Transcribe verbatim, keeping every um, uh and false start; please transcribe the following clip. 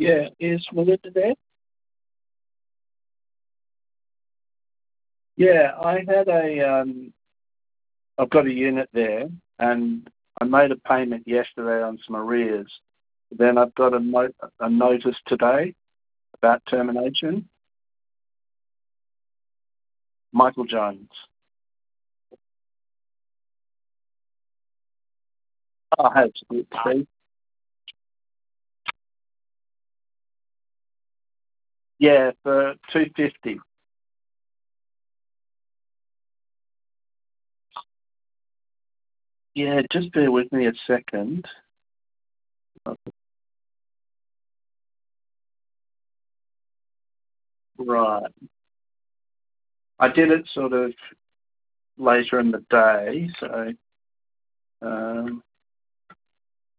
Yeah, is Melinda there? Yeah, I had a, um, I've got a unit there, and I made a payment yesterday on some arrears. Then I've got a, mo- a notice today about termination. Michael Jones. I have split, Steve. Yeah, for two fifty. Yeah, just bear with me a second. Right. I did it sort of later in the day, so um,